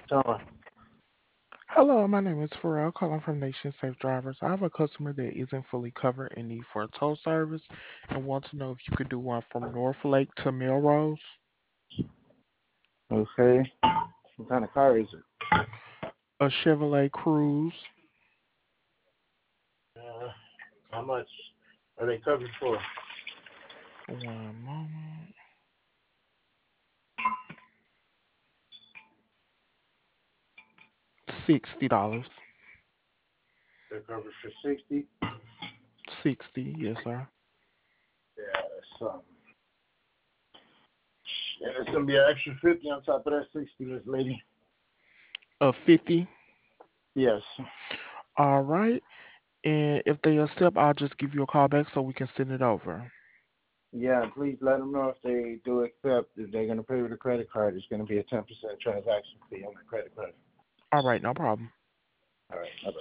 Tell Hello, my name is Pharrell, calling from Nation Safe Drivers. I have a customer that isn't fully covered and need for a tow service and want to know if you could do one from North Lake to Melrose. Okay. What kind of car is it? A Chevrolet Cruze, Uh, how much are they covered for? one moment, $60. They're covered for 60. 60, yes, sir. Yeah, that's and it's gonna be an extra 50 on top of that 60, this lady. 50. Yes. All right. And if they accept, I'll just give you a call back so we can send it over. Yeah, please let them know if they do accept. If they're gonna pay with a credit card, it's gonna be a 10% transaction fee on the credit card. All right, no problem. All right. Bye.